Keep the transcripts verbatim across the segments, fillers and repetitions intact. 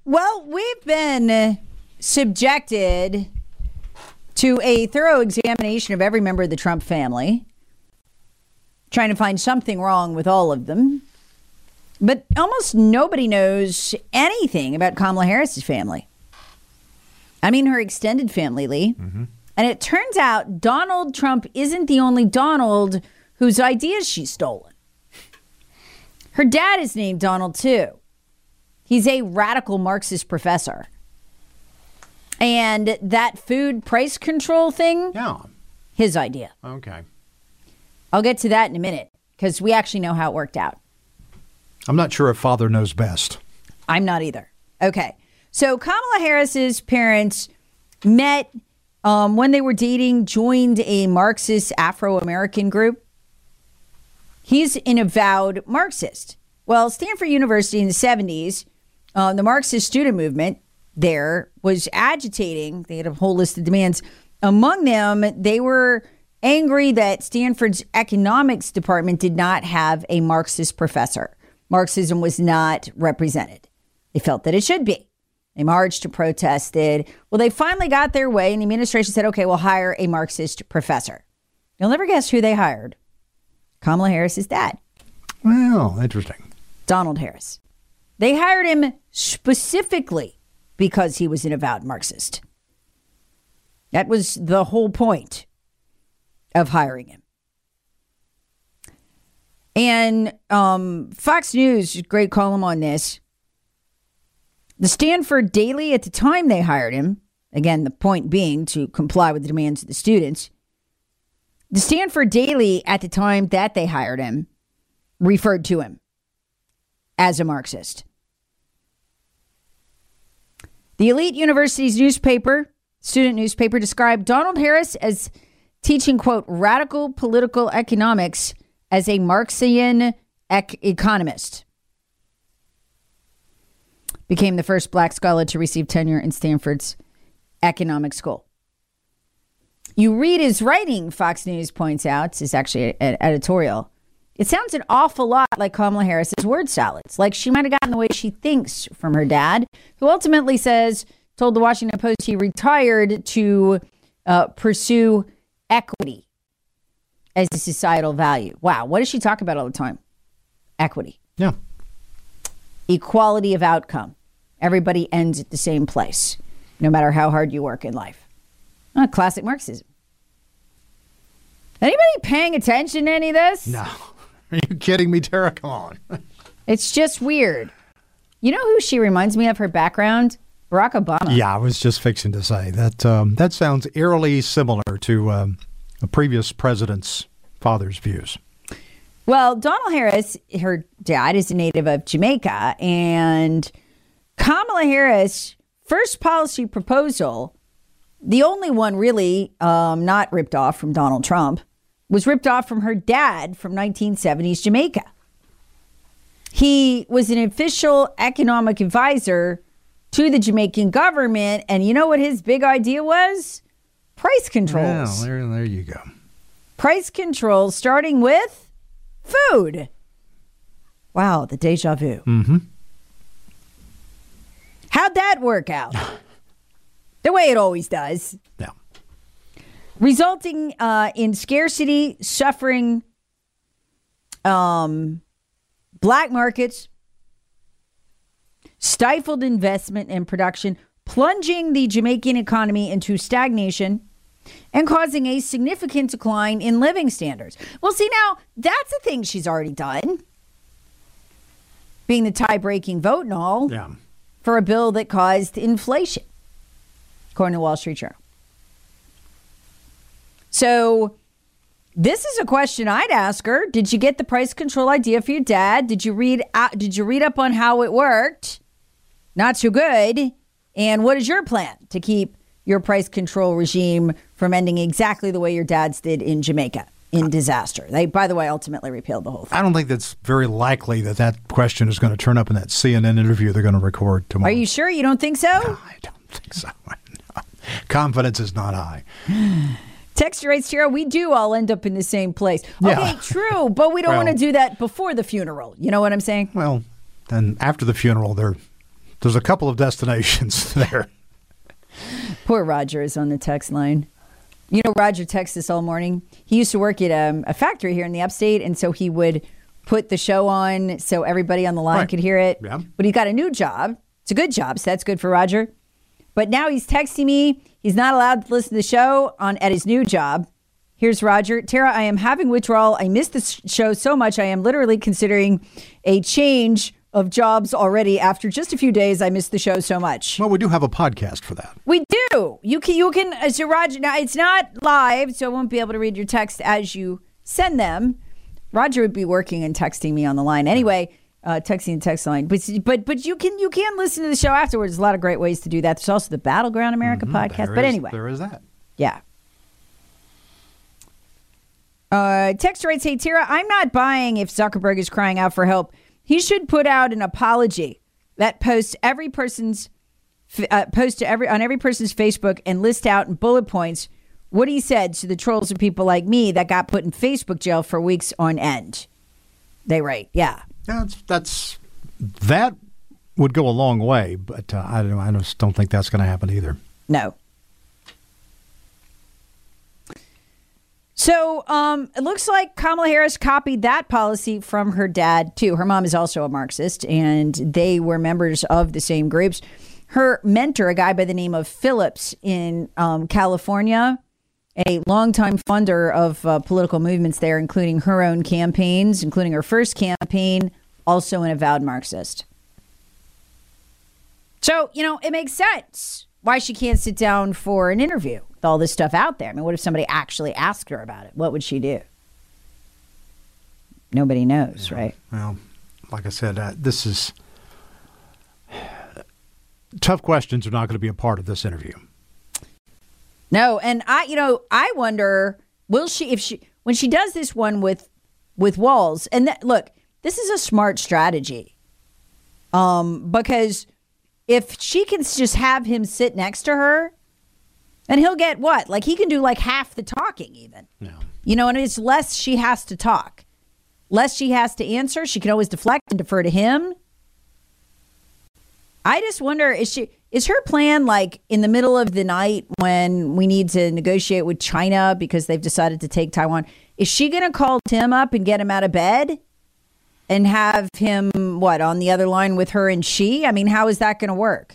Well, we've been subjected to a thorough examination of every member of the Trump family, trying to find something wrong with all of them. But almost nobody knows anything about Kamala Harris's family. I mean, her extended family, Lee. Mm-hmm. And it turns out Donald Trump isn't the only Donald whose ideas she's stolen. Her dad is named Donald, too. He's a radical Marxist professor. And that food price control thing, yeah, his idea. Okay. I'll get to that in a minute, because we actually know how it worked out. I'm not sure if father knows best. I'm not either. Okay. So Kamala Harris's parents met um, when they were dating, joined a Marxist Afro-American group. He's an avowed Marxist. Well, Stanford University in the seventies, uh, the Marxist student movement there was agitating. They had a whole list of demands. Among them, they were angry that Stanford's economics department did not have a Marxist professor. Marxism was not represented. They felt that it should be. They marched and protested. Well, they finally got their way, and the administration said, okay, we'll hire a Marxist professor. You'll never guess who they hired. Kamala Harris's dad. Well, interesting. Donald Harris. They hired him specifically because he was an avowed Marxist. That was the whole point of hiring him. And um, Fox News, great column on this. The Stanford Daily, at the time they hired him, again, the point being to comply with the demands of the students. The Stanford Daily, at the time that they hired him, referred to him as a Marxist. The elite university's newspaper, student newspaper, described Donald Harris as teaching, quote, radical political economics as a Marxian ec- economist. Became the first black scholar to receive tenure in Stanford's economic school. You read his writing, Fox News points out, it's actually an editorial. It sounds an awful lot like Kamala Harris's word salads, like she might have gotten the way she thinks from her dad, who ultimately says, told the Washington Post he retired to uh, pursue equity as a societal value. Wow, what does she talk about all the time? Equity. Yeah. Equality of outcome. Everybody ends at the same place, no matter how hard you work in life. Oh, classic Marxism. Anybody paying attention to any of this? No. Are you kidding me, Tara? Come on. It's just weird. You know who she reminds me of, her background? Barack Obama. Yeah, I was just fixing to say that. Um, that sounds eerily similar to um, a previous president's father's views. Well, Donald Harris, her dad, is a native of Jamaica, and Kamala Harris' first policy proposal, the only one really um, not ripped off from Donald Trump, was ripped off from her dad from nineteen seventies Jamaica. He was an official economic advisor to the Jamaican government, and you know what his big idea was? Price controls. Well, there, there you go. Price controls, starting with food. Wow, the deja vu. Mm-hmm. How'd that work out? The way it always does. Yeah. Resulting uh, in scarcity, suffering, um, black markets, stifled investment and production, plunging the Jamaican economy into stagnation, and causing a significant decline in living standards. Well, see, now, that's a thing she's already done. Being the tie-breaking vote and all. Yeah. For a bill that caused inflation, according to Wall Street Journal. So this is a question I'd ask her. Did you get the price control idea for your dad? Did you read out, did you read up on how it worked? Not so good. And what is your plan to keep your price control regime from ending exactly the way your dad's did in Jamaica, in disaster? They, by the way, ultimately repealed the whole thing. I don't think that's very likely that that question is going to turn up in that C N N interview they're going to record tomorrow. Are you sure? You don't think so? No, I don't think so. No. Confidence is not high. Texture writes, Tara, we do all end up in the same place. Okay, Yeah. true, but we don't Well, want to do that before the funeral. You know what I'm saying? Well, then after the funeral, they're There's a couple of destinations there. Poor Roger is on the text line. You know, Roger texts us all morning. He used to work at um, a factory here in the upstate, and so he would put the show on so everybody on the line right. could hear it. Yeah. But he got a new job. It's a good job, so that's good for Roger. But now he's texting me. He's not allowed to listen to the show on at his new job. Here's Roger. Tara, I am having withdrawal. I missed the show so much. I am literally considering a change of jobs already. After just a few days, I missed the show so much. Well, we do have a podcast for that. We do. You can, you can, uh, so Roger, now it's not live, so I won't be able to read your text as you send them. Roger would be working and texting me on the line anyway, uh, texting the text line. But but but you can you can listen to the show afterwards. There's a lot of great ways to do that. There's also the Battleground America mm-hmm, podcast. But is, anyway, there is that. Yeah. Uh, text writes, hey, Tara, I'm not buying if Zuckerberg is crying out for help. He should put out an apology that posts every person's uh, post to every on every person's Facebook and list out in bullet points what he said to the trolls and people like me that got put in Facebook jail for weeks on end. They write, yeah. That's that's that would go a long way, but uh, I don't I just don't think that's going to happen either. No. So um, it looks like Kamala Harris copied that policy from her dad, too. Her mom is also a Marxist, and they were members of the same groups. Her mentor, a guy by the name of Phillips in um, California, a longtime funder of uh, political movements there, including her own campaigns, including her first campaign, also an avowed Marxist. So, you know, it makes sense why she can't sit down for an interview with all this stuff out there. I mean, what if somebody actually asked her about it? What would she do? Nobody knows, yeah, right? Well, like I said, uh, this is tough questions are not going to be a part of this interview. No, and I, you know, I wonder, will she, if she, when she does this one with, with Walz, and that, look, this is a smart strategy, um, because if she can just have him sit next to her, and he'll get what? Like, he can do like half the talking even. Yeah. You know, and it's less she has to talk. Less she has to answer. She can always deflect and defer to him. I just wonder, is she is her plan like in the middle of the night when we need to negotiate with China because they've decided to take Taiwan? Is she going to call Tim up and get him out of bed and have him, what, on the other line with her and she? I mean, how is that going to work?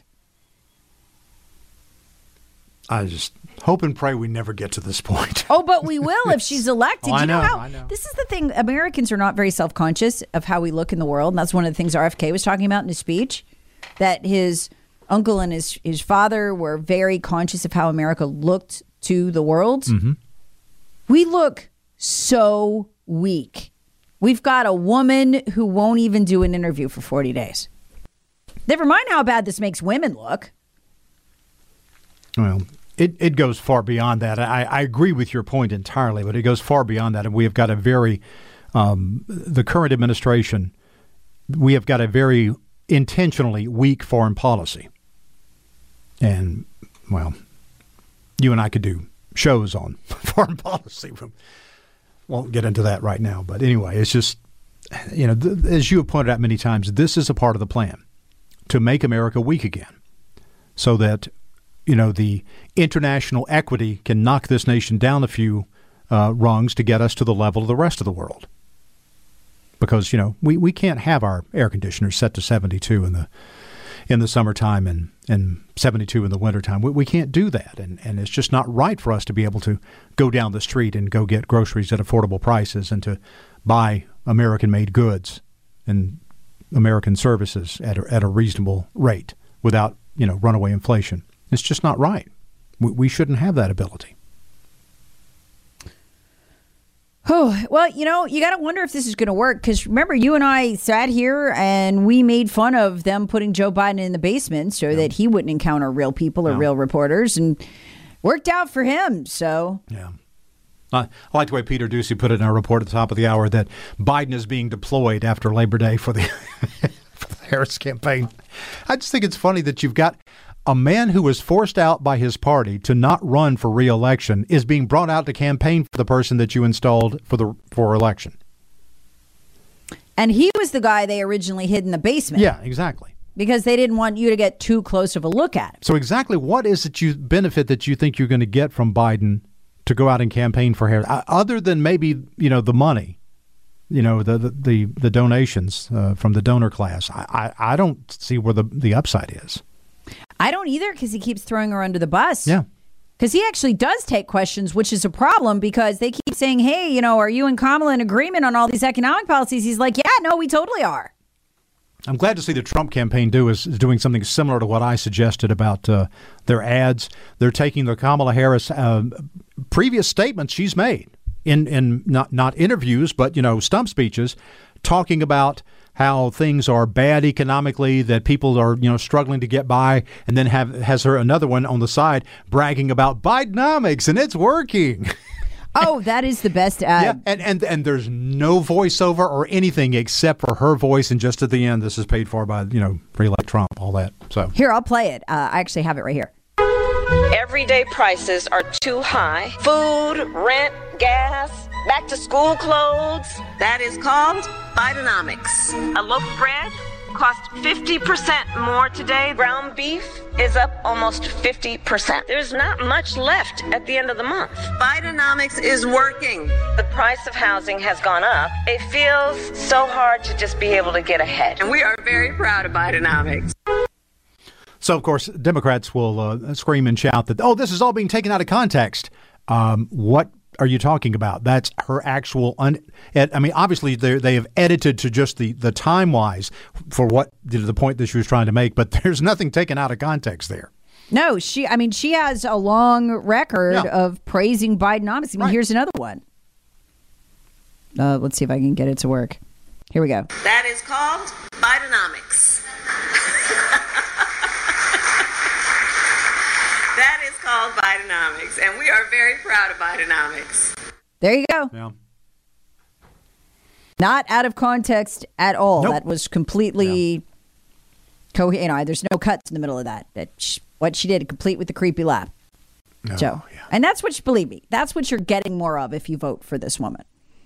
I just hope and pray we never get to this point. Oh, but we will if she's elected. Oh, I you know, know, how I know. This is the thing. Americans are not very self-conscious of how we look in the world. And that's one of the things R F K was talking about in his speech, that his uncle and his, his father were very conscious of how America looked to the world. Mm-hmm. We look so weak. We've got a woman who won't even do an interview for forty days. Never mind how bad this makes women look. Well, it, it goes far beyond that. I, I agree with your point entirely, but it goes far beyond that. And we have got a very, um, the current administration, we have got a very intentionally weak foreign policy. And, well, you and I could do shows on foreign policy. We won't get into that right now. But anyway, it's just, you know, th- as you have pointed out many times, this is a part of the plan to make America weak again so that, you know, the international equity can knock this nation down a few uh, rungs to get us to the level of the rest of the world. Because, you know, we, we can't have our air conditioners set to seventy-two in the in the summertime and, and seventy-two in the wintertime. We, we can't do that. And, and it's just not right for us to be able to go down the street and go get groceries at affordable prices and to buy American-made goods and American services at a, at a reasonable rate without, you know, runaway inflation. It's just not right. We, we shouldn't have that ability. Oh, well, you know, you got to wonder if this is going to work, because remember, you and I sat here and we made fun of them putting Joe Biden in the basement so yeah. that he wouldn't encounter real people or no. real reporters, and worked out for him. So, yeah. I like the way Peter Ducey put it in our report at the top of the hour that Biden is being deployed after Labor Day for the, for the Harris campaign. I just think it's funny that you've got a man who was forced out by his party to not run for re-election is being brought out to campaign for the person that you installed for the for election. And he was the guy they originally hid in the basement. Yeah, exactly. because they didn't want you to get too close of a look at it. So exactly what is it you benefit that you think you're going to get from Biden to go out and campaign for Harris, uh, other than maybe, you know, the money, you know, the the the, the donations uh, from the donor class? I, I, I don't see where the, the upside is. I don't either, because he keeps throwing her under the bus. Yeah. Because he actually does take questions, which is a problem because they keep saying, hey, you know, are you and Kamala in agreement on all these economic policies? He's like, yeah, no, we totally are. I'm glad to see the Trump campaign do is, is doing something similar to what I suggested about uh, their ads. They're taking the Kamala Harris uh, previous statements she's made in, in not, not interviews, but, you know, stump speeches, talking about how things are bad economically, that people are, you know, struggling to get by, and then have has her another one on the side bragging about Bidenomics and it's working. Oh, that is the best ad. Yeah, and, and and there's no voiceover or anything except for her voice, and just at the end, this is paid for by, you know, re-elect Trump, all that. So here, I'll play it. Uh, I actually have it right here. Everyday prices are too high. Food, rent, gas, back to school clothes. That is called Bidenomics. A loaf of bread costs fifty percent more today. Ground beef is up almost fifty percent. There's not much left at the end of the month. Bidenomics is working. The price of housing has gone up. It feels so hard to just be able to get ahead. And we are very proud of Bidenomics. So, of course, Democrats will uh, scream and shout that, oh, this is all being taken out of context. Um, what are you talking about? That's her actual. Un- I mean, obviously, they they have edited to just the, the time wise for what the point that she was trying to make. But there's nothing taken out of context there. No, she I mean, she has a long record yeah. of praising Bidenomics. I mean, right. Here's another one. Uh, let's see if I can get it to work. Here we go. That is called Bidenomics. That is called Bidenomics, and we are very proud of Bidenomics. There you go. Yeah. Not out of context at all. Nope. That was completely, yeah. co- you know, there's no cuts in the middle of that. That she, what she did, complete with the creepy laugh. Oh, so, yeah. And that's what, you, believe me, that's what you're getting more of if you vote for this woman.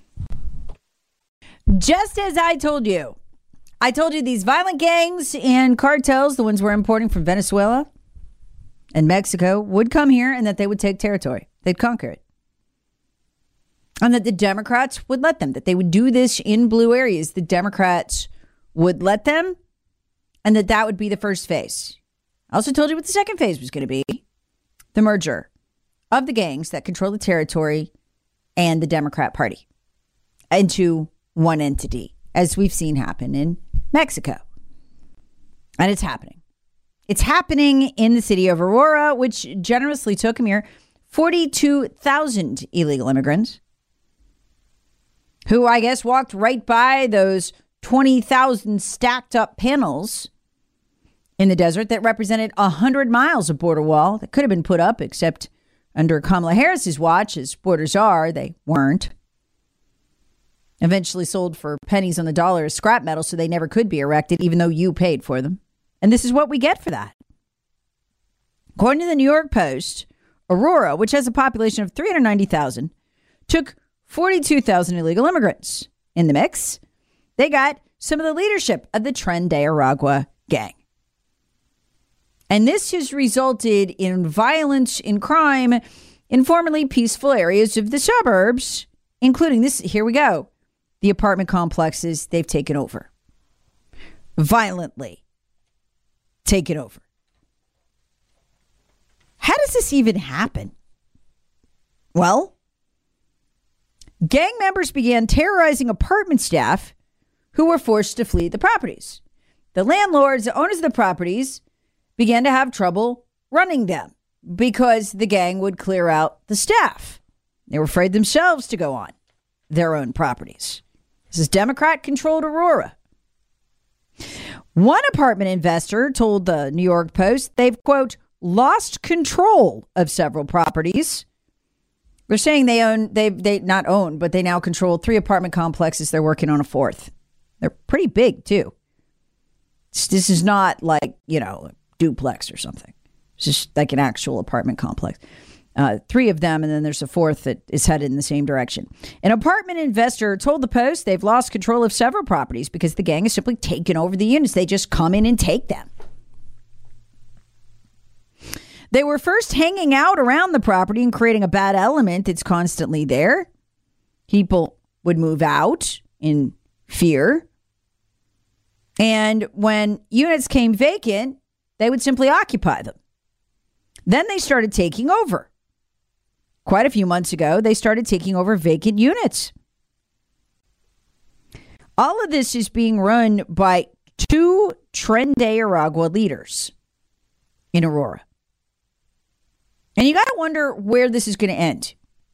Just as I told you, I told you these violent gangs and cartels, the ones we're importing from Venezuela and Mexico, would come here and that they would take territory. They'd conquer it. And that the Democrats would let them, that they would do this in blue areas. The Democrats would let them, and that that would be the first phase. I also told you what the second phase was going to be. The merger of the gangs that control the territory and the Democrat Party into one entity, as we've seen happen in Mexico. And it's happening. It's happening in the city of Aurora, which generously took a mere forty-two thousand illegal immigrants who, I guess, walked right by those twenty thousand stacked up panels in the desert that represented one hundred miles of border wall that could have been put up, except under Kamala Harris's watch, as borders are, they weren't. Eventually sold for pennies on the dollar as scrap metal, so they never could be erected, even though you paid for them. And this is what we get for that. According to the New York Post, Aurora, which has a population of three hundred ninety thousand, took forty-two thousand illegal immigrants. In the mix, they got some of the leadership of the Tren de Aragua gang. And this has resulted in violence and crime in formerly peaceful areas of the suburbs, including this, here we go, the apartment complexes they've taken over. Violently taken over. How does this even happen? Well, gang members began terrorizing apartment staff who were forced to flee the properties. The landlords, the owners of the properties, began to have trouble running them because the gang would clear out the staff. They were afraid themselves to go on their own properties. This is Democrat-controlled Aurora. One apartment investor told the New York Post they've, quote, lost control of several properties. They're saying they own, they they not own, but they now control three apartment complexes. They're working on a fourth. They're pretty big, too. This is not like, you know, a duplex or something. It's just like an actual apartment complex. Uh, three of them, and then there's a fourth that is headed in the same direction. An apartment investor told the Post they've lost control of several properties because the gang has simply taken over the units. They just come in and take them. They were first hanging out around the property and creating a bad element that's constantly there. People would move out in fear. And when units came vacant, they would simply occupy them. Then they started taking over. Quite a few months ago, they started taking over vacant units. All of this is being run by two Tren de Aragua leaders in Aurora. And you got to wonder where this is going to end.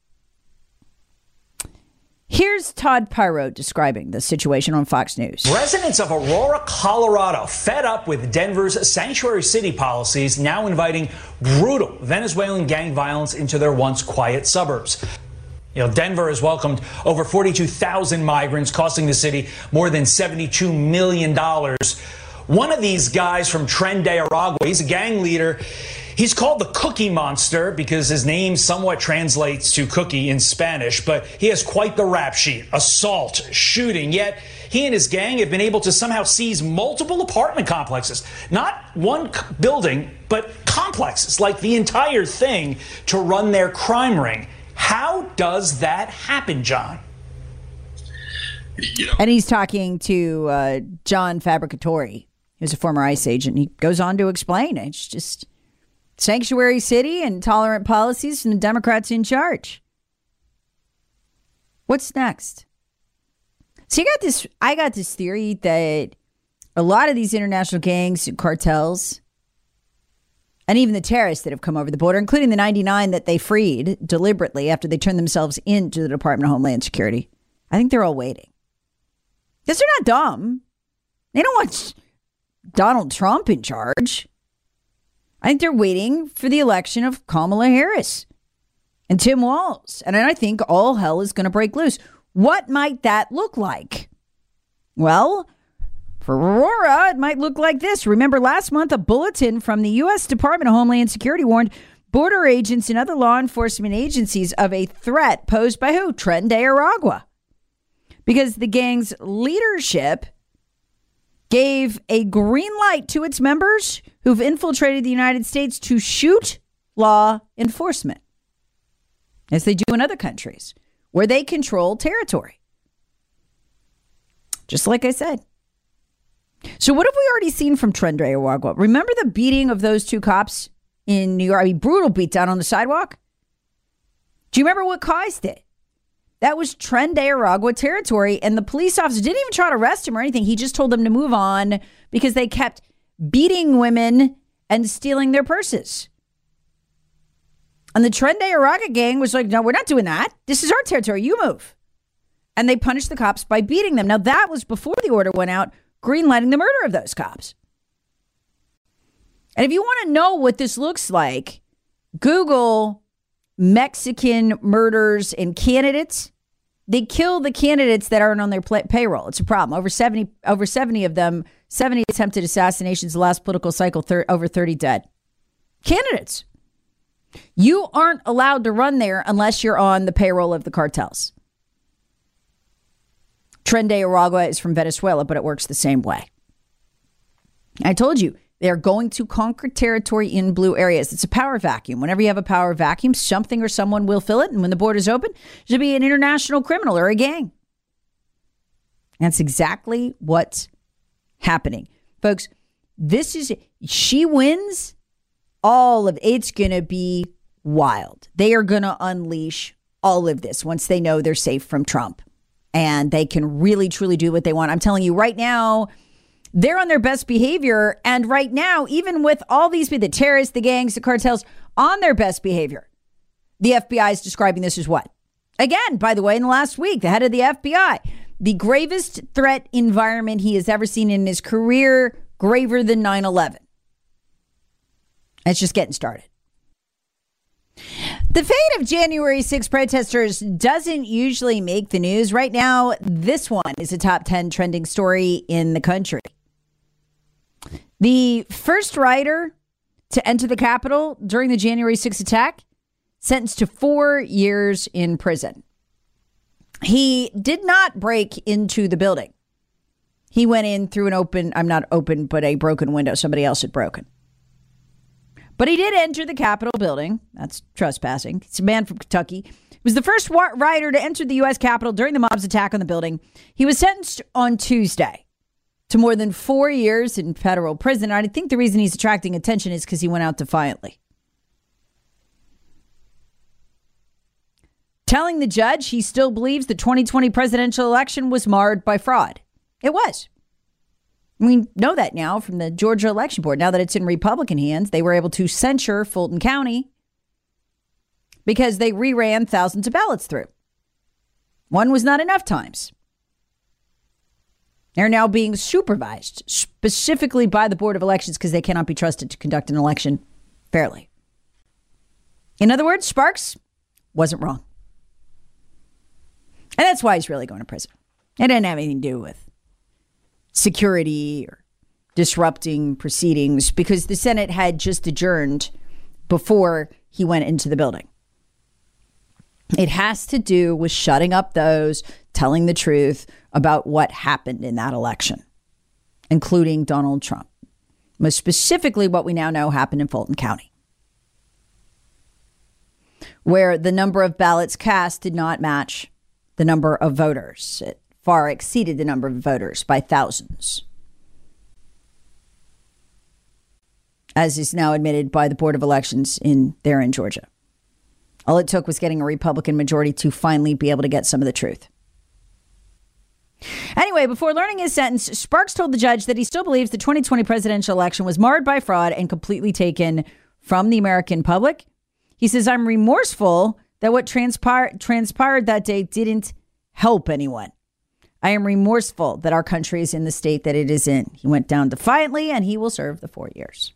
Here's Todd Pyro describing the situation on Fox News. Residents of Aurora, Colorado, fed up with Denver's sanctuary city policies, now inviting brutal Venezuelan gang violence into their once quiet suburbs. You know, Denver has welcomed over forty-two thousand migrants, costing the city more than seventy-two million dollars. One of these guys from Tren de Aragua, he's a gang leader. He's called the Cookie Monster because his name somewhat translates to cookie in Spanish, but he has quite the rap sheet. Assault, shooting, yet he and his gang have been able to somehow seize multiple apartment complexes. Not one building, but complexes, like the entire thing, to run their crime ring. How does that happen, John? You know. And he's talking to uh, John Fabricatori, who's a former ICE agent. He goes on to explain it. It's just sanctuary city and tolerant policies from the Democrats in charge. What's next? So you got this, I got this theory that a lot of these international gangs and cartels, and even the terrorists that have come over the border, including the ninety-nine that they freed deliberately after they turned themselves into the Department of Homeland Security, I think they're all waiting. Because they're not dumb. They don't want Donald Trump in charge. I think they're waiting for the election of Kamala Harris and Tim Walz. And I think all hell is going to break loose. What might that look like? Well, for Aurora, it might look like this. Remember last month, a bulletin from the U S Department of Homeland Security warned border agents and other law enforcement agencies of a threat posed by who? Tren de Aragua. Because the gang's leadership gave a green light to its members who've infiltrated the United States to shoot law enforcement, as they do in other countries where they control territory. Just like I said. So what have we already seen from Tren de Aragua? Remember the beating of those two cops in New York? I mean, brutal beatdown on the sidewalk. Do you remember what caused it? That was Tren de Aragua territory, and the police officer didn't even try to arrest him or anything. He just told them to move on because they kept beating women and stealing their purses. And the Tren de Aragua gang was like, no, we're not doing that. This is our territory. You move. And they punished the cops by beating them. Now, that was before the order went out, greenlighting the murder of those cops. And if you want to know what this looks like, Google Mexican murders and candidates. They kill the candidates that aren't on their pay- payroll. It's a problem. Over seventy, over seventy of them, seventy attempted assassinations the last political cycle, thir- over thirty dead. Candidates. You aren't allowed to run there unless you're on the payroll of the cartels. Tren de Aragua is from Venezuela, but it works the same way. I told you. They're going to conquer territory in blue areas. It's a power vacuum. Whenever you have a power vacuum, something or someone will fill it. And when the border's open, there'll be an international criminal or a gang. That's exactly what's happening. Folks, this is, she wins, all of it's going to be wild. They are going to unleash all of this once they know they're safe from Trump. And they can really, truly do what they want. I'm telling you right now, they're on their best behavior. And right now, even with all these people, the terrorists, the gangs, the cartels, on their best behavior, the F B I is describing this as what? Again, by the way, in the last week, the head of the F B I, the gravest threat environment he has ever seen in his career, graver than nine eleven. It's just getting started. The fate of January sixth protesters doesn't usually make the news. Right now, this one is a top ten trending story in the country. The first rider to enter the Capitol during the January sixth attack sentenced to four years in prison. He did not break into the building. He went in through an open, I'm not open, but a broken window somebody else had broken. But he did enter the Capitol building. That's trespassing. It's a man from Kentucky. He was the first rider to enter the U S Capitol during the mob's attack on the building. He was sentenced on Tuesday to more than four years in federal prison. I think the reason he's attracting attention is because he went out defiantly, telling the judge he still believes the twenty twenty presidential election was marred by fraud. It was. We know that now from the Georgia Election Board. Now that it's in Republican hands, they were able to censure Fulton County because they reran thousands of ballots through. One was not enough times. They're now being supervised specifically by the Board of Elections because they cannot be trusted to conduct an election fairly. In other words, Sparks wasn't wrong. And that's why he's really going to prison. It didn't have anything to do with security or disrupting proceedings because the Senate had just adjourned before he went into the building. It has to do with shutting up those telling the truth about what happened in that election, including Donald Trump. Most specifically, what we now know happened in Fulton County, where the number of ballots cast did not match the number of voters. It far exceeded the number of voters by thousands, as is now admitted by the Board of Elections in there in Georgia. All it took was getting a Republican majority to finally be able to get some of the truth. Anyway, before learning his sentence, Sparks told the judge that he still believes the twenty twenty presidential election was marred by fraud and completely taken from the American public. He says, "I'm remorseful that what transpired transpired that day didn't help anyone. I am remorseful that our country is in the state that it is in." He went down defiantly, and he will serve the four years.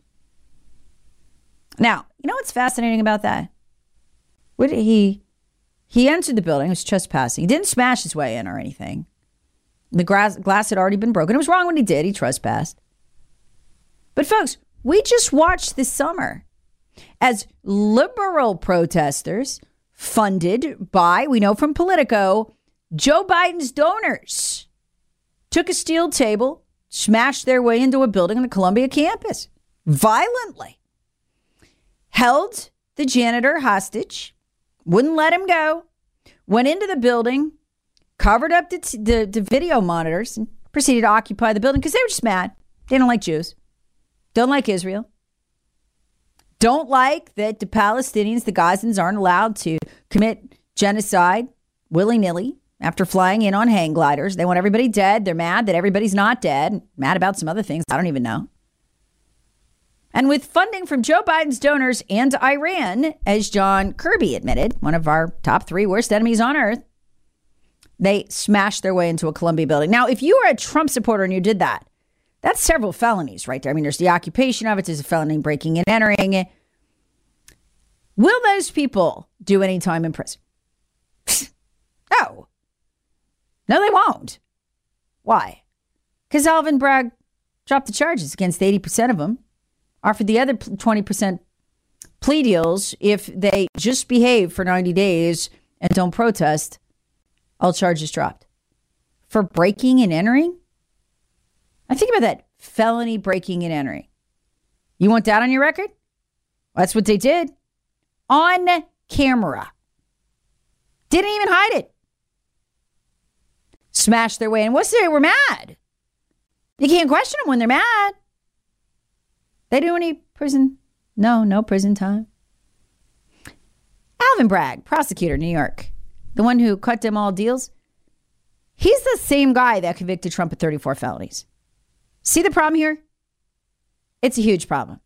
Now, you know what's fascinating about that? What did he he entered the building, it was trespassing. He didn't smash his way in or anything. The glass, glass had already been broken. It was wrong when he did. He trespassed. But folks, we just watched this summer as liberal protesters funded by, we know from Politico, Joe Biden's donors took a steel table, smashed their way into a building on the Columbia campus violently, held the janitor hostage, wouldn't let him go, went into the building, covered up the, t- the, the video monitors, and proceeded to occupy the building because they were just mad. They don't like Jews, don't like Israel, don't like that the Palestinians, the Gazans, aren't allowed to commit genocide willy-nilly after flying in on hang gliders. They want everybody dead. They're mad that everybody's not dead. Mad about some other things I don't even know. And with funding from Joe Biden's donors and Iran, as John Kirby admitted, one of our top three worst enemies on earth, they smashed their way into a Columbia building. Now, if you were a Trump supporter and you did that, that's several felonies right there. I mean, there's the occupation of it. There's a felony breaking and entering. Will those people do any time in prison? No. No, they won't. Why? Because Alvin Bragg dropped the charges against eighty percent of them, offered the other twenty percent plea deals if they just behave for ninety days and don't protest. All charges dropped. For breaking and entering? I think about that. Felony breaking and entering. You want that on your record? Well, that's what they did. On camera. Didn't even hide it. Smashed their way in. What's they were mad? You can't question them when they're mad. They do any prison? No, no prison time. Alvin Bragg, prosecutor, New York. The one who cut them all deals. He's the same guy that convicted Trump of thirty-four felonies. See the problem here? It's a huge problem.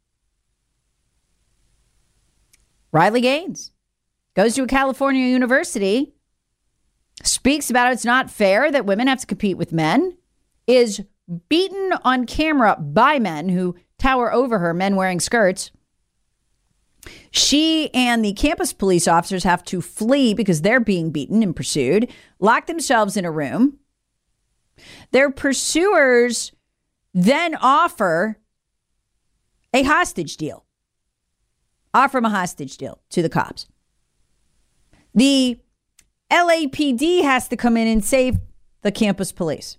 Riley Gaines goes to a California university, speaks about it's not fair that women have to compete with men, is beaten on camera by men who tower over her, men wearing skirts. She and the campus police officers have to flee because they're being beaten and pursued, lock themselves in a room. Their pursuers then offer a hostage deal. Offer them a hostage deal to the cops. The L A P D has to come in and save the campus police.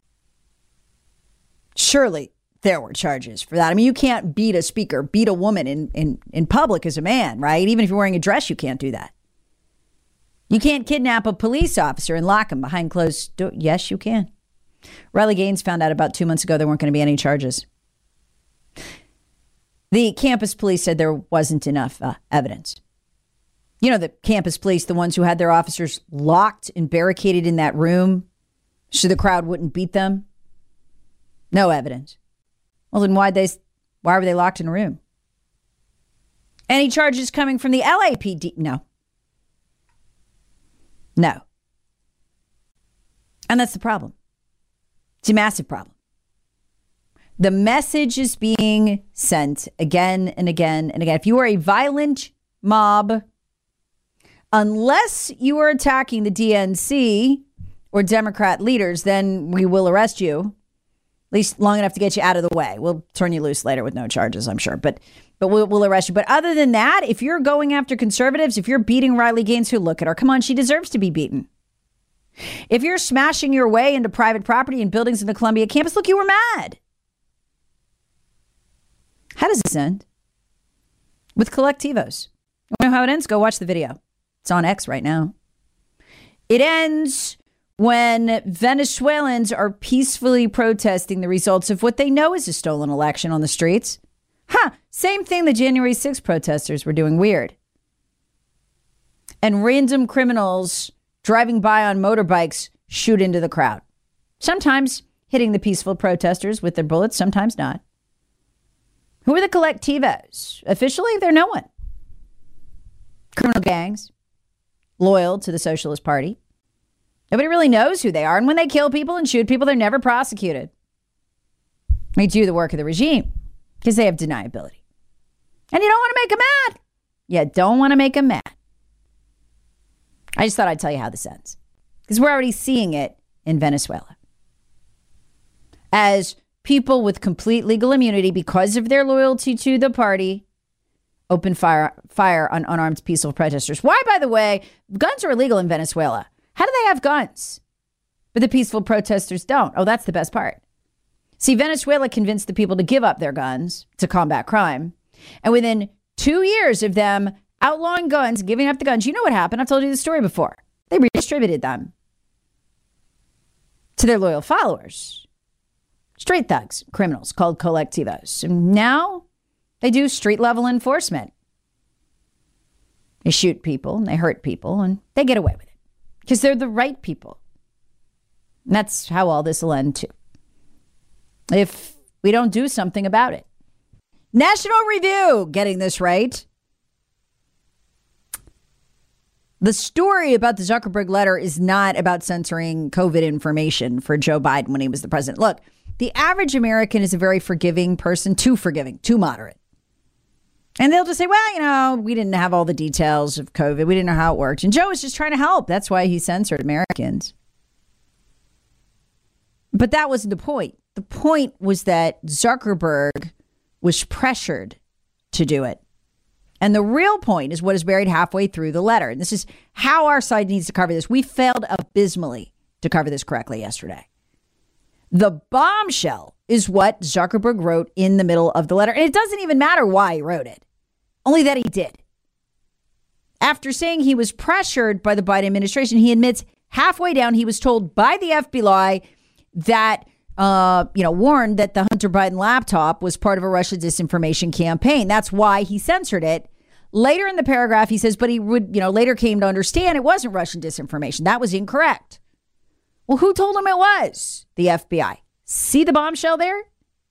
Surely there were charges for that. I mean, you can't beat a speaker, beat a woman in, in, in public as a man, right? Even if you're wearing a dress, you can't do that. You can't kidnap a police officer and lock him behind closed doors. Yes, you can. Riley Gaines found out about two months ago there weren't going to be any charges. The campus police said there wasn't enough uh, evidence. You know, the campus police, the ones who had their officers locked and barricaded in that room so the crowd wouldn't beat them. No evidence. Well, then why'd they, why were they locked in a room? Any charges coming from the L A P D? No. No. And that's the problem. It's a massive problem. The message is being sent again and again and again. If you are a violent mob, unless you are attacking the D N C or Democrat leaders, then we will arrest you. At least long enough to get you out of the way. We'll turn you loose later with no charges, I'm sure. But but we'll, we'll arrest you. But other than that, if you're going after conservatives, if you're beating Riley Gaines, who, look at her, come on, she deserves to be beaten. If you're smashing your way into private property and buildings in the Columbia campus, look, you were mad. How does this end? With collectivos. You know how it ends? Go watch the video. It's on X right now. It ends when Venezuelans are peacefully protesting the results of what they know is a stolen election on the streets. Huh, same thing the January sixth protesters were doing. Weird. And random criminals driving by on motorbikes shoot into the crowd. Sometimes hitting the peaceful protesters with their bullets, sometimes not. Who are the collectivos? Officially, they're no one. Criminal gangs, loyal to the Socialist Party. Nobody really knows who they are. And when they kill people and shoot people, they're never prosecuted. They do the work of the regime because they have deniability. And you don't want to make them mad. You don't want to make them mad. I just thought I'd tell you how this ends, because we're already seeing it in Venezuela. As people with complete legal immunity because of their loyalty to the party open fire, fire on unarmed peaceful protesters. Why, by the way, guns are illegal in Venezuela. How do they have guns, but the peaceful protesters don't? Oh, that's the best part. See, Venezuela convinced the people to give up their guns to combat crime. And within two years of them outlawing guns, giving up the guns, you know what happened? I've told you the story before. They redistributed them to their loyal followers. Straight thugs, criminals called collectivos. And now they do street level enforcement. They shoot people and they hurt people and they get away with it because they're the right people. And that's how all this will end too, if we don't do something about it. National Review getting this right. The story about the Zuckerberg letter is not about censoring COVID information for Joe Biden when he was the president. Look, the average American is a very forgiving person, too forgiving, too moderate. And they'll just say, well, you know, we didn't have all the details of COVID. We didn't know how it worked. And Joe was just trying to help. That's why he censored Americans. But that wasn't the point. The point was that Zuckerberg was pressured to do it. And the real point is what is buried halfway through the letter. And this is how our side needs to cover this. We failed abysmally to cover this correctly yesterday. The bombshell is what Zuckerberg wrote in the middle of the letter. And it doesn't even matter why he wrote it, only that he did. After saying he was pressured by the Biden administration, he admits halfway down he was told by the F B I that, uh, you know, warned that the Hunter Biden laptop was part of a Russia disinformation campaign. That's why he censored it. Later in the paragraph, he says, but he would, you know, later came to understand it wasn't Russian disinformation. That was incorrect. Well, who told him it was? The F B I. See the bombshell there?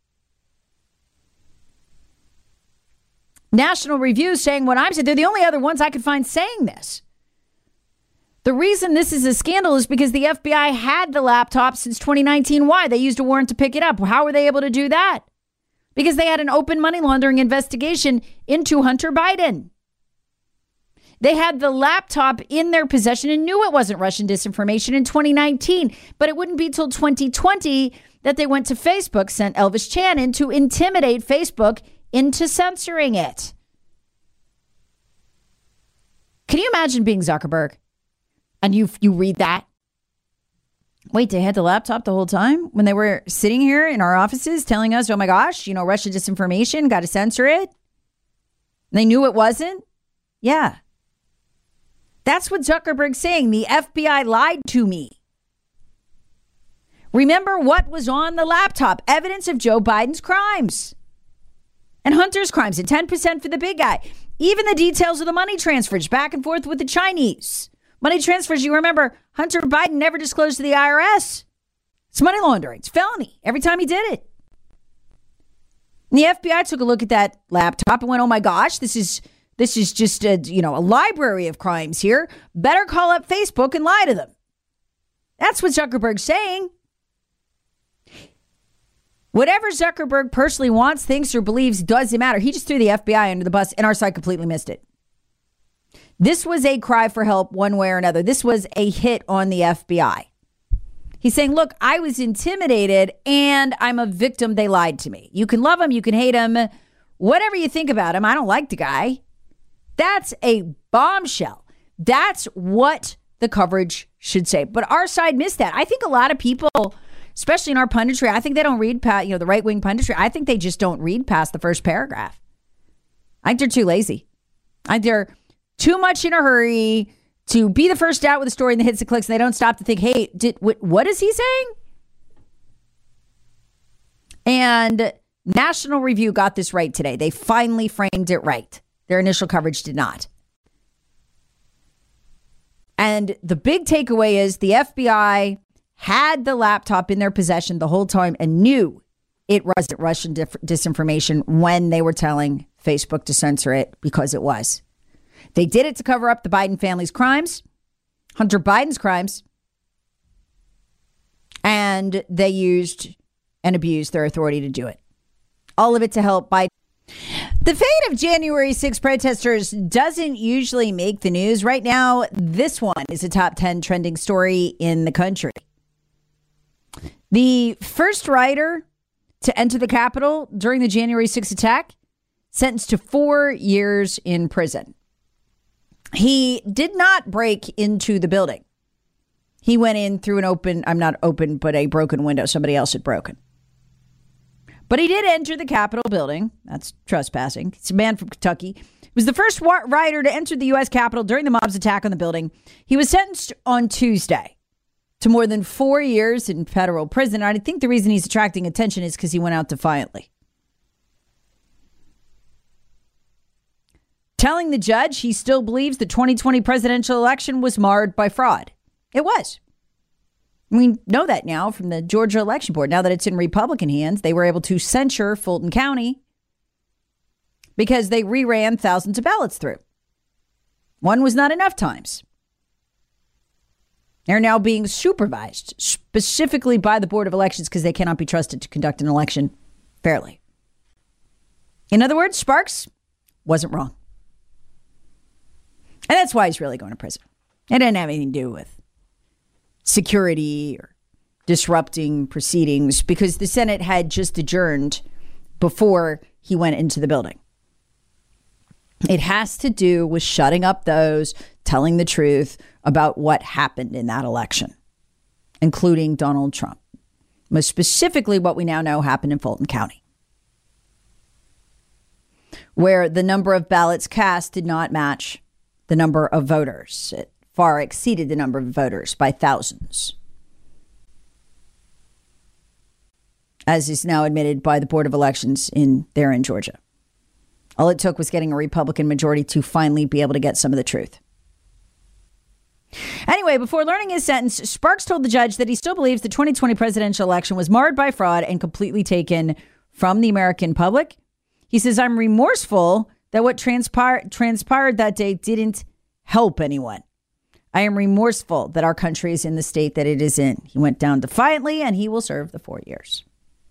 National Review saying what I'm saying. They're the only other ones I could find saying this. The reason this is a scandal is because the F B I had the laptop since twenty nineteen. Why? They used a warrant to pick it up. How were they able to do that? Because they had an open money laundering investigation into Hunter Biden. They had the laptop in their possession and knew it wasn't Russian disinformation in twenty nineteen. But it wouldn't be till twenty twenty that they went to Facebook, sent Elvis Chan in to intimidate Facebook into censoring it. Can you imagine being Zuckerberg and you you read that? Wait, they had the laptop the whole time when they were sitting here in our offices telling us, oh my gosh, you know, Russia disinformation, got to censor it. And they knew it wasn't. Yeah. That's what Zuckerberg's saying. The F B I lied to me. Remember what was on the laptop? Evidence of Joe Biden's crimes and Hunter's crimes, and ten percent for the big guy. Even the details of the money transfers back and forth with the Chinese. Money transfers, you remember, Hunter Biden never disclosed to the I R S. It's money laundering. It's felony every time he did it. And the F B I took a look at that laptop and went, oh my gosh, this is this is just a, you know, a library of crimes here. Better call up Facebook and lie to them. That's what Zuckerberg's saying. Whatever Zuckerberg personally wants, thinks, or believes doesn't matter. He just threw the F B I under the bus and our side completely missed it. This was a cry for help one way or another. This was a hit on the F B I. He's saying, look, I was intimidated and I'm a victim. They lied to me. You can love him. You can hate him. Whatever you think about him. I don't like the guy. That's a bombshell. That's what the coverage should say. But our side missed that. I think a lot of people, especially in our punditry, I think they don't read past, you know, the right-wing punditry. I think they just don't read past the first paragraph. I think they're too lazy. I think they're too much in a hurry to be the first out with a story and the hits and clicks, and they don't stop to think, hey, did what, what is he saying? And National Review got this right today. They finally framed it right. Their initial coverage did not. And the big takeaway is the F B I had the laptop in their possession the whole time and knew it wasn't Russian dif- disinformation when they were telling Facebook to censor it, because it was. They did it to cover up the Biden family's crimes, Hunter Biden's crimes, and they used and abused their authority to do it. All of it to help Biden. The fate of January sixth protesters doesn't usually make the news. Right now, this one is a top ten trending story in the country. The first rider to enter the Capitol during the January sixth attack, sentenced to four years in prison. He did not break into the building. He went in through an open, I'm not open, but a broken window somebody else had broken. But he did enter the Capitol building. That's trespassing. It's a man from Kentucky. He was the first wa- rider to enter the U S Capitol during the mob's attack on the building. He was sentenced on Tuesday to more than four years in federal prison. I think the reason he's attracting attention is because he went out defiantly, telling the judge he still believes the twenty twenty presidential election was marred by fraud. It was. We know that now from the Georgia Election Board. Now that it's in Republican hands, they were able to censure Fulton County because they reran thousands of ballots through. One was not enough times. They're now being supervised specifically by the Board of Elections because they cannot be trusted to conduct an election fairly. In other words, Sparks wasn't wrong. And that's why he's really going to prison. It didn't have anything to do with security or disrupting proceedings, because the Senate had just adjourned before he went into the building. It has to do with shutting up those telling the truth about what happened in that election, including Donald Trump. Most specifically, what we now know happened in Fulton County, where the number of ballots cast did not match the number of voters. It far exceeded the number of voters by thousands, as is now admitted by the Board of Elections in there in Georgia. All it took was getting a Republican majority to finally be able to get some of the truth. Anyway, before learning his sentence, Sparks told the judge that he still believes the twenty twenty presidential election was marred by fraud and completely taken from the American public. He says, I'm remorseful that what transpired transpired that day didn't help anyone. I am remorseful that our country is in the state that it is in. He went down defiantly, and he will serve the four years.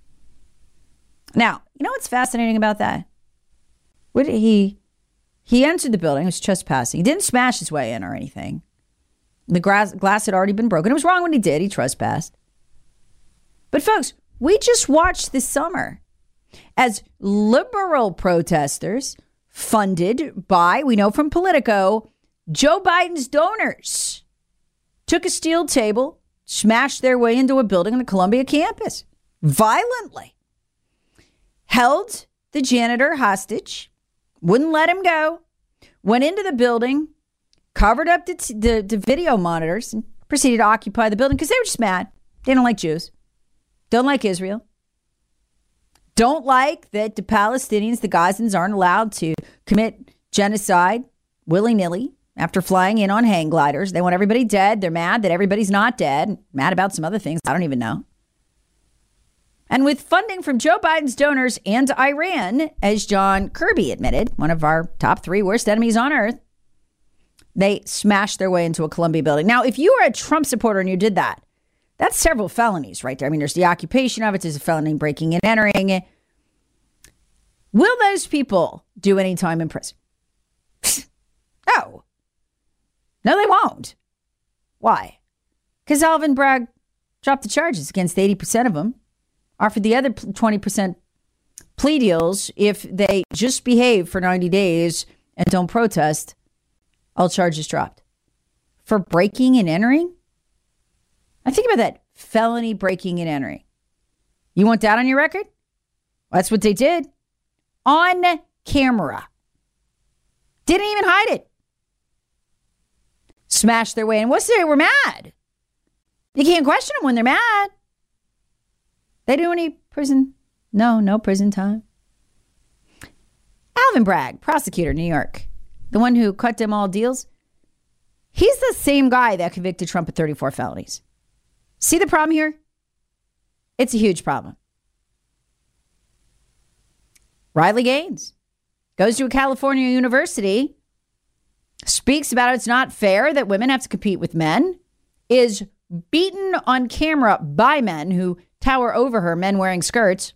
Now, you know what's fascinating about that? What did he, he entered the building, it was trespassing. He didn't smash his way in or anything. The glass, glass had already been broken. It was wrong when he did. He trespassed. But folks, we just watched this summer as liberal protesters funded by, we know from Politico, Joe Biden's donors took a steel table, smashed their way into a building on the Columbia campus violently, held the janitor hostage, wouldn't let him go, went into the building, covered up the, t- the, the video monitors, and proceeded to occupy the building because they were just mad. They don't like Jews, don't like Israel, don't like that the Palestinians, the Gazans, aren't allowed to commit genocide willy-nilly after flying in on hang gliders. They want everybody dead. They're mad that everybody's not dead. Mad about some other things I don't even know. And with funding from Joe Biden's donors and Iran, as John Kirby admitted, one of our top three worst enemies on earth, they smashed their way into a Columbia building. Now, if you were a Trump supporter and you did that, that's several felonies right there. I mean, there's the occupation of it. There's a felony breaking and entering. Will those people do any time in prison? No. No, they won't. Why? Because Alvin Bragg dropped the charges against eighty percent of them, offered the other twenty percent plea deals if they just behave for ninety days and don't protest. All charges dropped. For breaking and entering? I think about that. Felony breaking and entering. You want that on your record? Well, that's what they did. On camera. Didn't even hide it. Smashed their way in. What's they were mad? You can't question them when they're mad. They do any prison? No, no prison time. Alvin Bragg, prosecutor, New York, the one who cut them all deals. He's the same guy that convicted Trump of thirty-four felonies. See the problem here? It's a huge problem. Riley Gaines goes to a California university, speaks about it's not fair that women have to compete with men, is beaten on camera by men who tower over her, men wearing skirts.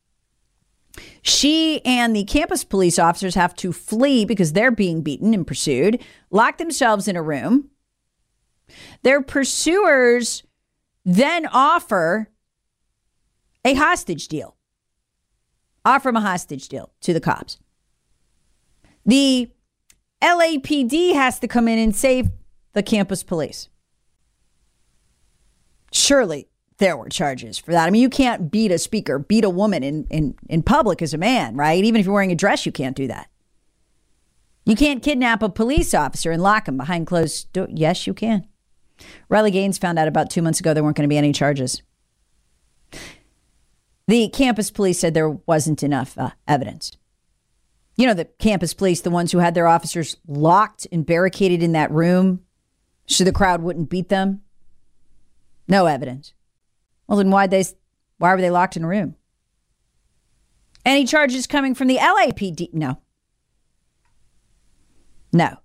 She and the campus police officers have to flee because they're being beaten and pursued, lock themselves in a room. Their pursuers then offer a hostage deal. Offer them a hostage deal to the cops. The L A P D has to come in and save the campus police. Surely there were charges for that. I mean, you can't beat a speaker, beat a woman in, in, in public as a man, right? Even if you're wearing a dress, you can't do that. You can't kidnap a police officer and lock him behind closed doors. Yes, you can. Riley Gaines found out about two months ago there weren't going to be any charges. The campus police said there wasn't enough uh, evidence. You know, the campus police, the ones who had their officers locked and barricaded in that room so the crowd wouldn't beat them. No evidence. Well, then why'd they, why were they locked in a room? Any charges coming from the L A P D? No. No.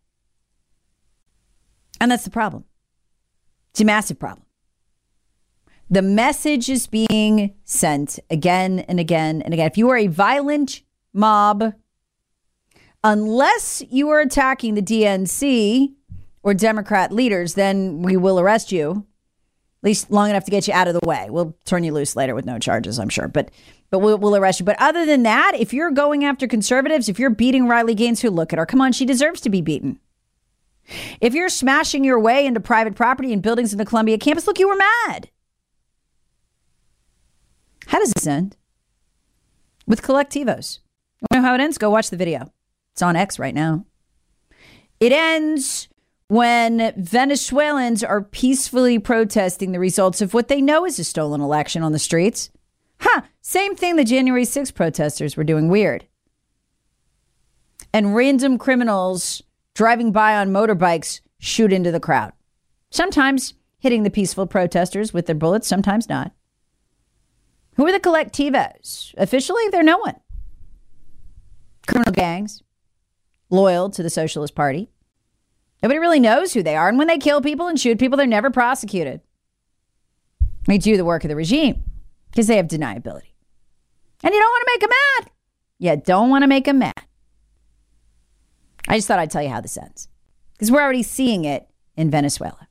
And that's the problem. It's a massive problem. The message is being sent again and again and again. If you are a violent mob, unless you are attacking the D N C or Democrat leaders, then we will arrest you. At least long enough to get you out of the way. We'll turn you loose later with no charges, I'm sure. But but we'll, we'll arrest you. But other than that, if you're going after conservatives, if you're beating Riley Gaines, who look at her, come on, she deserves to be beaten. If you're smashing your way into private property and buildings in the Columbia campus, look, you were mad. How does this end? With Collectivos. You know how it ends? Go watch the video. It's on X right now. It ends when Venezuelans are peacefully protesting the results of what they know is a stolen election on the streets. Huh, same thing the January sixth protesters were doing. Weird. And random criminals driving by on motorbikes shoot into the crowd. Sometimes hitting the peaceful protesters with their bullets, sometimes not. Who are the Collectivos? Officially, they're no one. Criminal gangs, loyal to the Socialist Party. Nobody really knows who they are. And when they kill people and shoot people, they're never prosecuted. They do the work of the regime because they have deniability. And you don't want to make them mad. You don't want to make them mad. I just thought I'd tell you how this ends, because we're already seeing it in Venezuela.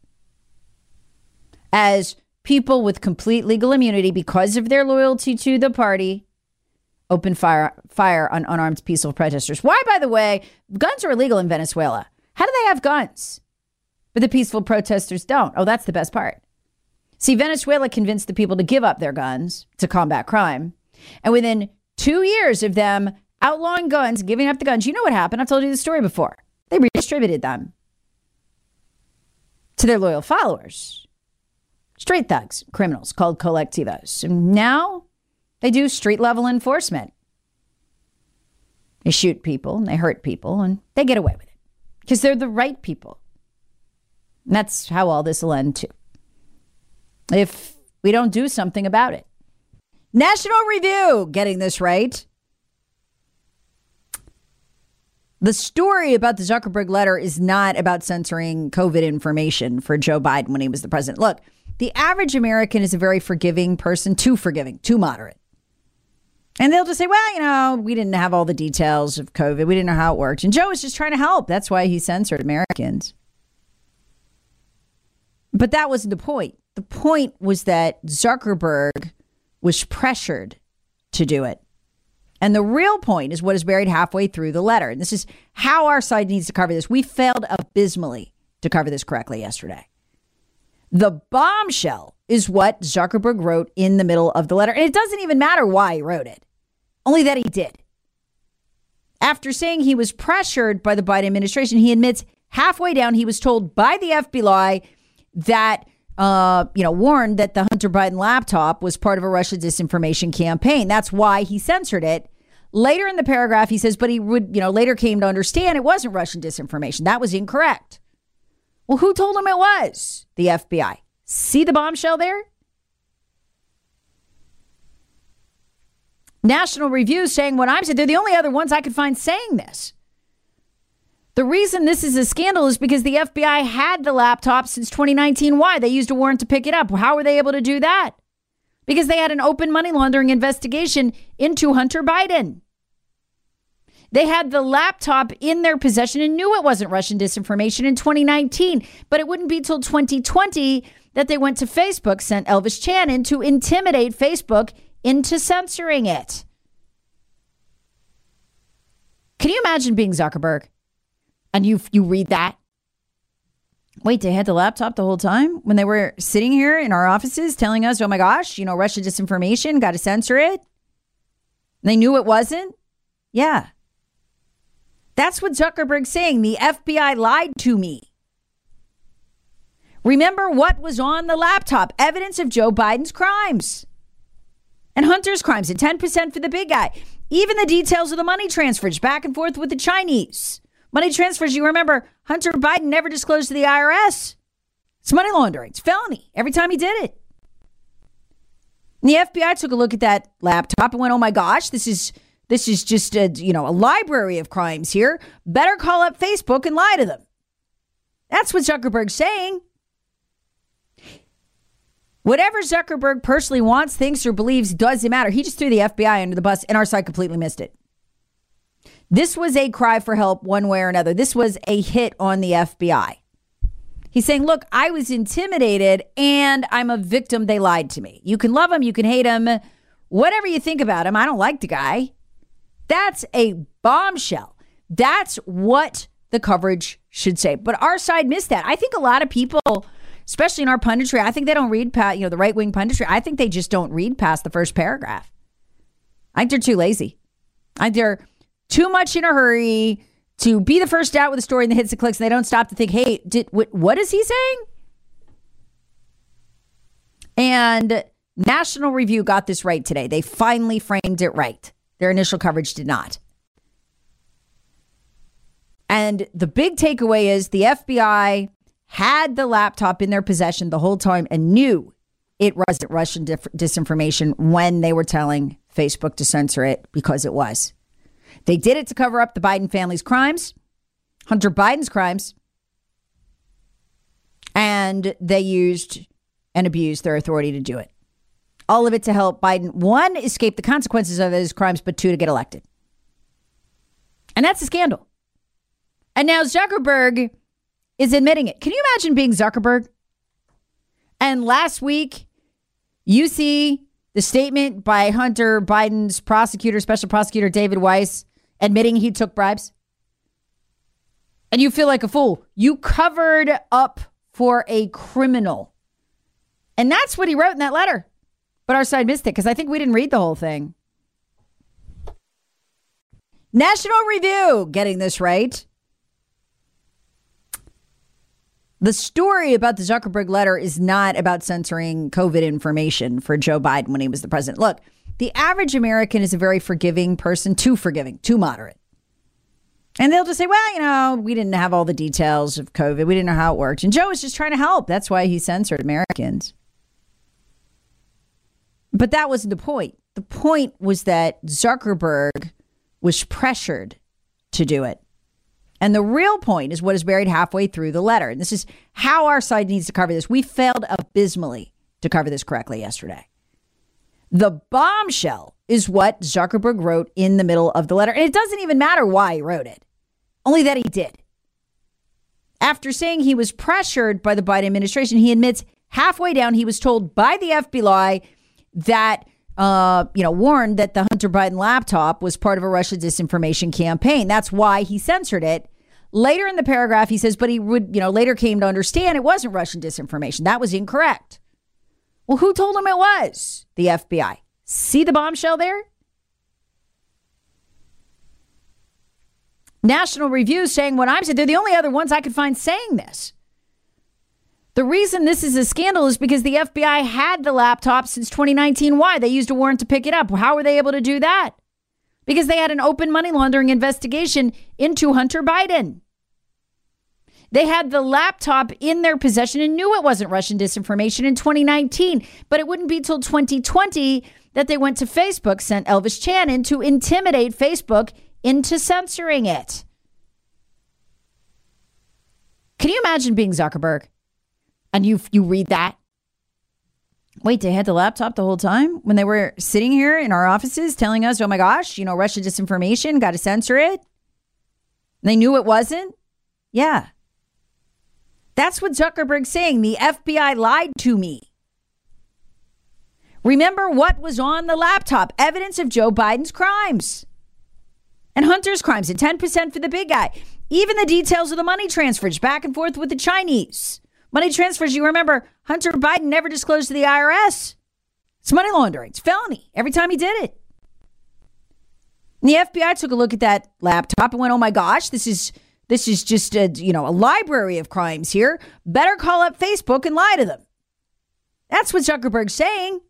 As people with complete legal immunity because of their loyalty to the party open fire fire on unarmed peaceful protesters. Why, by the way, guns are illegal in Venezuela. How do they have guns, but the peaceful protesters don't? Oh, that's the best part. See, Venezuela convinced the people to give up their guns to combat crime. And within two years of them outlawing guns, giving up the guns, you know what happened? I've told you the story before. They redistributed them to their loyal followers. Street thugs, criminals called colectivos. And now they do street level enforcement. They shoot people and they hurt people and they get away with it because they're the right people. And that's how all this will end too, if we don't do something about it. National Review getting this right. The story about the Zuckerberg letter is not about censoring COVID information for Joe Biden when he was the president. Look, the average American is a very forgiving person, too forgiving, too moderate. And they'll just say, well, you know, we didn't have all the details of COVID. We didn't know how it worked. And Joe was just trying to help. That's why he censored Americans. But that wasn't the point. The point was that Zuckerberg was pressured to do it. And the real point is what is buried halfway through the letter. And this is how our side needs to cover this. We failed abysmally to cover this correctly yesterday. The bombshell is what Zuckerberg wrote in the middle of the letter. And it doesn't even matter why he wrote it, only that he did. After saying he was pressured by the Biden administration, he admits halfway down he was told by the F B I that, uh, you know, warned that the Hunter Biden laptop was part of a Russia disinformation campaign. That's why he censored it. Later in the paragraph, he says, but he would, you know, later came to understand it wasn't Russian disinformation. That was incorrect. Well, who told him it was? The F B I. See the bombshell there? National Review saying what I'm saying. They're the only other ones I could find saying this. The reason this is a scandal is because the F B I had the laptop since twenty nineteen. Why? They used a warrant to pick it up. How were they able to do that? Because they had an open money laundering investigation into Hunter Biden. They had the laptop in their possession and knew it wasn't Russian disinformation in twenty nineteen. But it wouldn't be till twenty twenty that they went to Facebook, sent Elvis Chan in to intimidate Facebook into censoring it. Can you imagine being Zuckerberg? And you you read that? Wait, they had the laptop the whole time when they were sitting here in our offices telling us, oh my gosh, you know, Russian disinformation, got to censor it. And they knew it wasn't. Yeah. That's what Zuckerberg's saying. The F B I lied to me. Remember what was on the laptop? Evidence of Joe Biden's crimes and Hunter's crimes, and ten percent for the big guy. Even the details of the money transfers back and forth with the Chinese. Money transfers, you remember, Hunter Biden never disclosed to the I R S. It's money laundering. It's felony every time he did it. And the F B I took a look at that laptop and went, oh my gosh, this is this is just a, you know, a library of crimes here. Better call up Facebook and lie to them. That's what Zuckerberg's saying. Whatever Zuckerberg personally wants, thinks, or believes doesn't matter. He just threw the F B I under the bus and our side completely missed it. This was a cry for help one way or another. This was a hit on the F B I. He's saying, look, I was intimidated and I'm a victim. They lied to me. You can love him. You can hate him. Whatever you think about him. I don't like the guy. That's a bombshell. That's what the coverage should say. But our side missed that. I think a lot of people, especially in our punditry, I think they don't read past, you know, the right wing punditry. I think they just don't read past the first paragraph. I think they're too lazy. I think they're too much in a hurry to be the first out with a story and the hits and clicks. And they don't stop to think, hey, did what, what is he saying? And National Review got this right today. They finally framed it right. Their initial coverage did not. And the big takeaway is the F B I had the laptop in their possession the whole time and knew it wasn't Russian dif- disinformation when they were telling Facebook to censor it, because it was. They did it to cover up the Biden family's crimes, Hunter Biden's crimes, and they used and abused their authority to do it. All of it to help Biden, one, escape the consequences of his crimes, but two, to get elected. And that's a scandal. And now Zuckerberg is admitting it. Can you imagine being Zuckerberg? And last week, you see the statement by Hunter Biden's prosecutor, special prosecutor David Weiss, admitting he took bribes. And you feel like a fool. You covered up for a criminal. And that's what he wrote in that letter. But our side missed it because I think we didn't read the whole thing. National Review, getting this right. The story about the Zuckerberg letter is not about censoring COVID information for Joe Biden when he was the president. Look, the average American is a very forgiving person, too forgiving, too moderate. And they'll just say, well, you know, we didn't have all the details of COVID. We didn't know how it worked. And Joe was just trying to help. That's why he censored Americans. But that wasn't the point. The point was that Zuckerberg was pressured to do it. And the real point is what is buried halfway through the letter. And this is how our side needs to cover this. We failed abysmally to cover this correctly yesterday. The bombshell is what Zuckerberg wrote in the middle of the letter. And it doesn't even matter why he wrote it, only that he did. After saying he was pressured by the Biden administration, he admits halfway down he was told by the F B I that, uh, you know, warned that the Hunter Biden laptop was part of a Russia disinformation campaign. That's why he censored it. Later in the paragraph, he says, but he would, you know, later came to understand it wasn't Russian disinformation. That was incorrect. Well, who told him it was? The F B I. See the bombshell there? National Review saying what I'm saying. They're the only other ones I could find saying this. The reason this is a scandal is because the F B I had the laptop since twenty nineteen. Why? They used a warrant to pick it up. How were they able to do that? Because they had an open money laundering investigation into Hunter Biden. They had the laptop in their possession and knew it wasn't Russian disinformation in twenty nineteen. But it wouldn't be till twenty twenty that they went to Facebook, sent Elvis Chan in to intimidate Facebook into censoring it. Can you imagine being Zuckerberg? And you you read that? Wait, they had the laptop the whole time when they were sitting here in our offices telling us, oh my gosh, you know, Russia disinformation, got to censor it. And they knew it wasn't. Yeah. That's what Zuckerberg's saying. The F B I lied to me. Remember what was on the laptop? Evidence of Joe Biden's crimes and Hunter's crimes, and ten percent for the big guy. Even the details of the money transfers back and forth with the Chinese. Money transfers, you remember, Hunter Biden never disclosed to the I R S. It's money laundering. It's felony every time he did it. And the F B I took a look at that laptop and went, oh my gosh, this is this is just a, you know, a library of crimes here. Better call up Facebook and lie to them. That's what Zuckerberg's saying.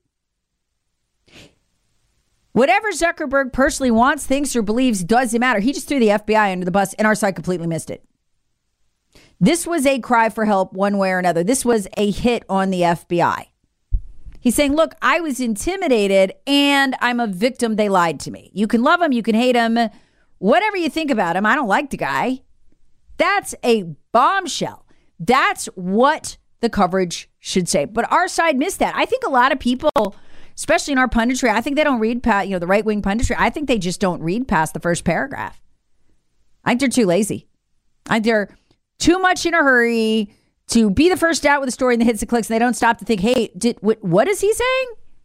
Whatever Zuckerberg personally wants, thinks, or believes doesn't matter. He just threw the F B I under the bus and our side completely missed it. This was a cry for help one way or another. This was a hit on the F B I. He's saying, look, I was intimidated and I'm a victim. They lied to me. You can love him. You can hate him. Whatever you think about him. I don't like the guy. That's a bombshell. That's what the coverage should say. But our side missed that. I think a lot of people, especially in our punditry, I think they don't read past, you know, the right wing punditry. I think they just don't read past the first paragraph. I think they're too lazy. I think they're too much in a hurry to be the first out with a story and the hits and clicks, and they don't stop to think, hey, did what, what is he saying?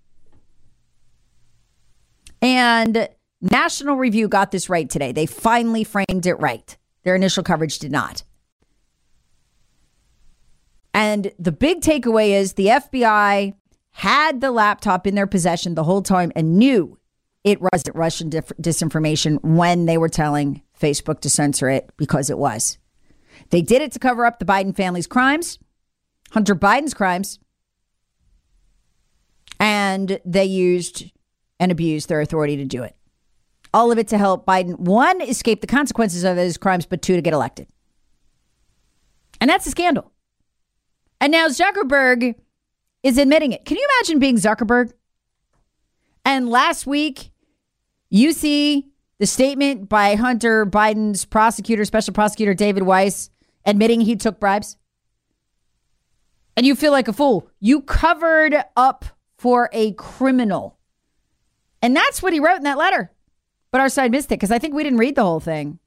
And National Review got this right today. They finally framed it right. Their initial coverage did not. And the big takeaway is the F B I had the laptop in their possession the whole time and knew it wasn't Russian dif- disinformation when they were telling Facebook to censor it, because it was. They did it to cover up the Biden family's crimes, Hunter Biden's crimes, and they used and abused their authority to do it. All of it to help Biden, one, escape the consequences of his crimes, but two, to get elected. And that's a scandal. And now Zuckerberg is admitting it. Can you imagine being Zuckerberg? And last week, you see the statement by Hunter Biden's prosecutor, special prosecutor David Weiss, admitting he took bribes. And you feel like a fool. You covered up for a criminal. And that's what he wrote in that letter. But our side missed it because I think we didn't read the whole thing.